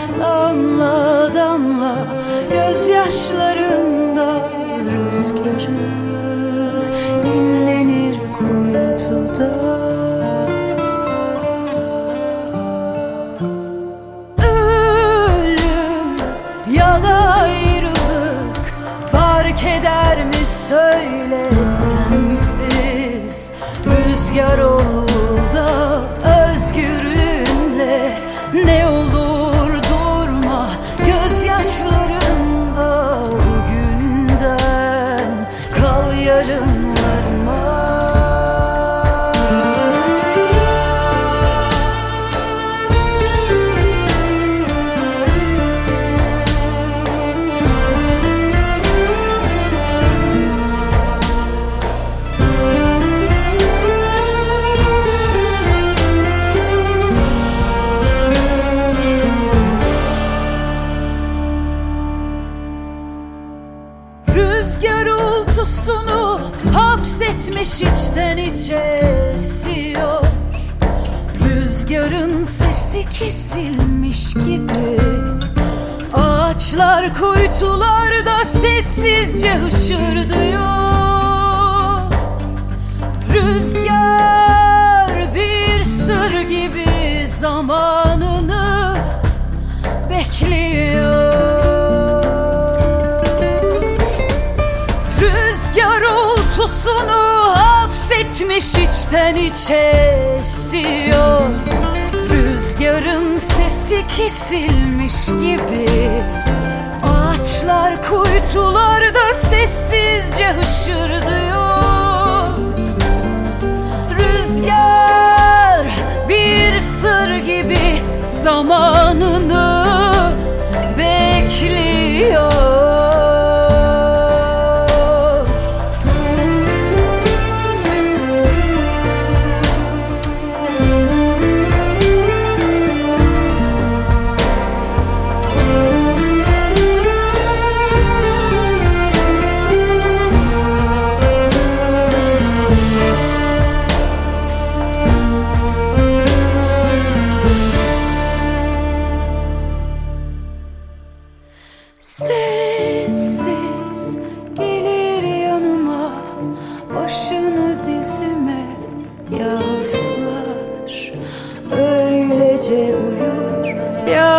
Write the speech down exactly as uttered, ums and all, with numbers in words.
Damla damla gözyaşlarında rüzgarı dinlenir kuytuda. Ölüm ya da ayrılık fark eder mi söyle, sensiz rüzgar olur da özgürlüğünle ne olur durma gözyaşlarında. Bugünden kal yarınlarıma. Rüzgar ultusunu hapsetmiş içten içe esiyor. Rüzgarın sesi kesilmiş gibi ağaçlar kuytularda sessizce hışırdıyor. Rüzgar bir sır gibi zamanını bekliyor. Rüzgar ultusunu hapsetmiş içten içe esiyor. Rüzgarın sesi kesilmiş gibi ağaçlar kuytularda sessizce hışırdıyor. Rüzgar bir sır gibi zamanını bekliyor. Sessiz gelir yanıma, başını dizime yaslar, öylece uyur ya.